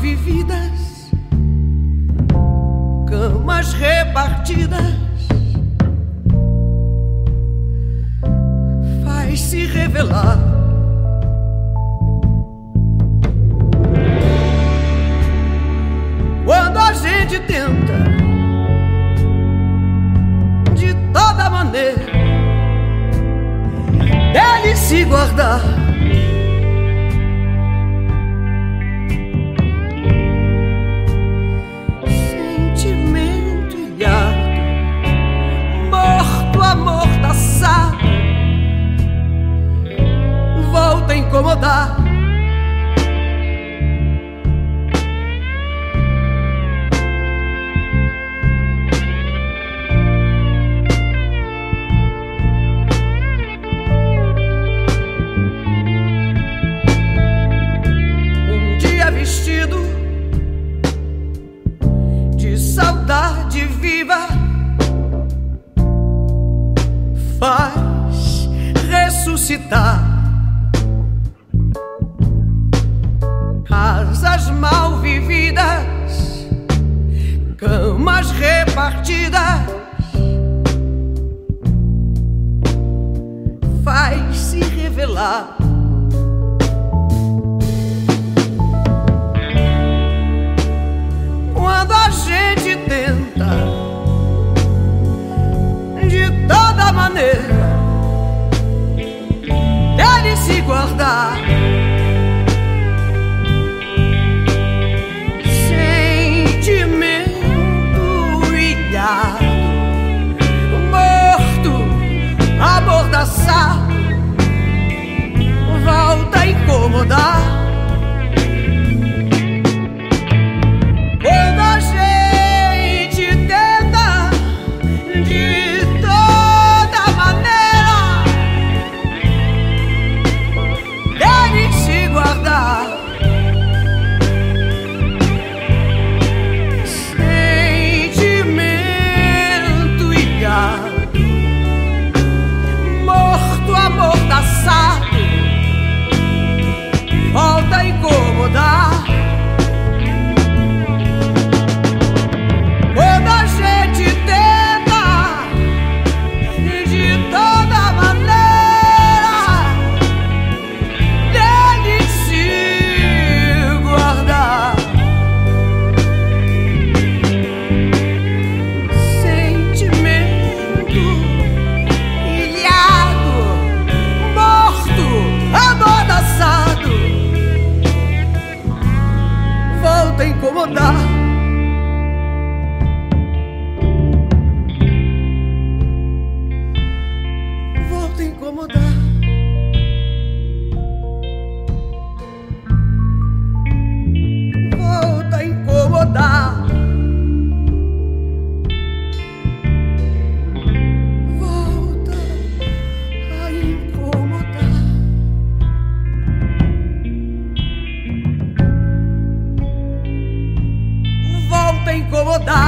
vividas, camas repartidas, faz-se revelar quando a gente tenta de toda maneira dele se guardar. Sentimento ilhado, morto, amordaçado, volta a incomodar. Vestido de saudade viva, faz ressuscitar casas mal vividas, camas repartidas, faz se revelar quando a gente tenta de toda maneira dele se guardar. Sentimento ilhado, morto, amordaçado, volta a incomodar. Volta a incomodar quando a gente tenta de toda maneira dele se guardar. Sentimento ilhado, morto, amordaçado, volta a incomodar. Volta a incomodar. Volta a incomodar. Volta a incomodar. Volta a incomodar.